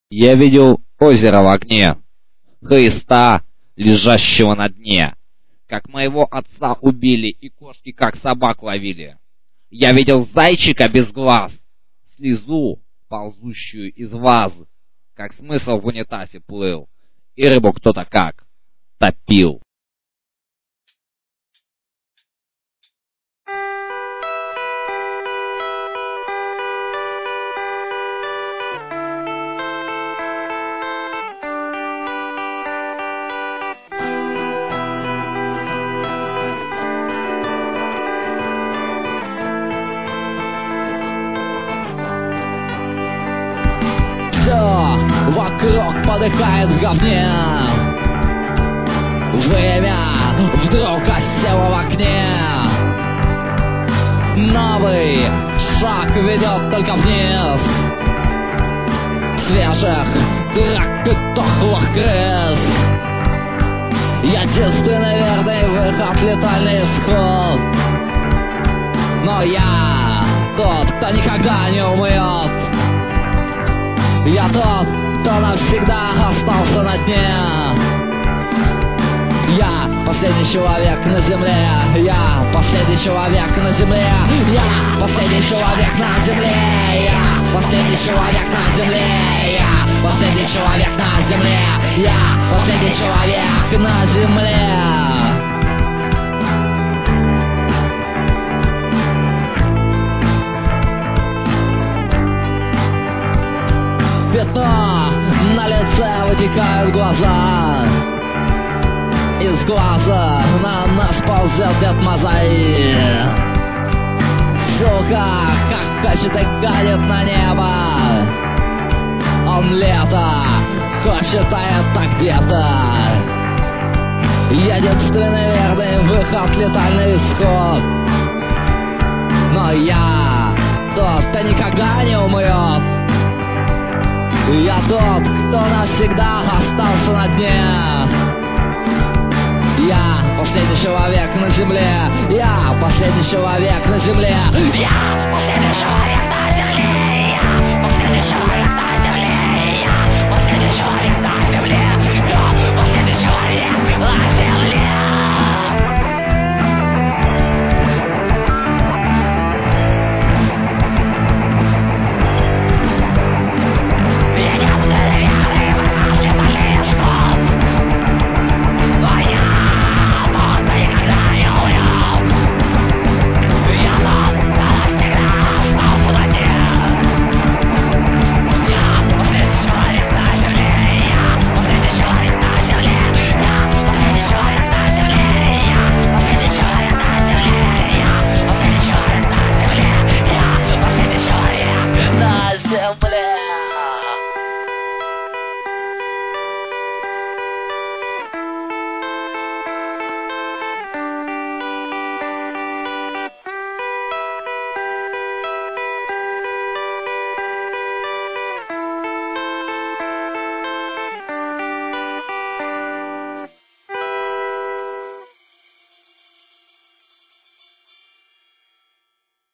Я видел озеро в огне, Христа, лежащего на дне, как моего отца убили и кошки как собак ловили. Я видел зайчика без глаз, слезу, ползущую из ваз, как смысл в унитазе плыл, и рыбу кто-то как топил. Все вокруг подыхает в говне. Время вдруг осело в окне. Новый шаг ведет только вниз. Свежих драк и дохлых крыс. Единственный верный выход, летальный исход. Но я тот, кто никогда не умрет. Я тот, кто навсегда остался на дне. Я последний человек на земле. Я последний человек на земле. Я последний человек на земле. Я последний человек на земле. Я последний человек на земле. Я последний человек на земле. Пятно на лице, вытекают глаза. Из глаза на нас ползет Дед Мазаи. Сука, как хочет и гадит на небо. Он лето хочет, а это где-то. Единственный верный выход, летальный исход. Но я тот, кто никогда не умрет. Я тот, кто навсегда остался на дне. Я последний человек на земле. Я последний человек на земле. Я последний человек на земле.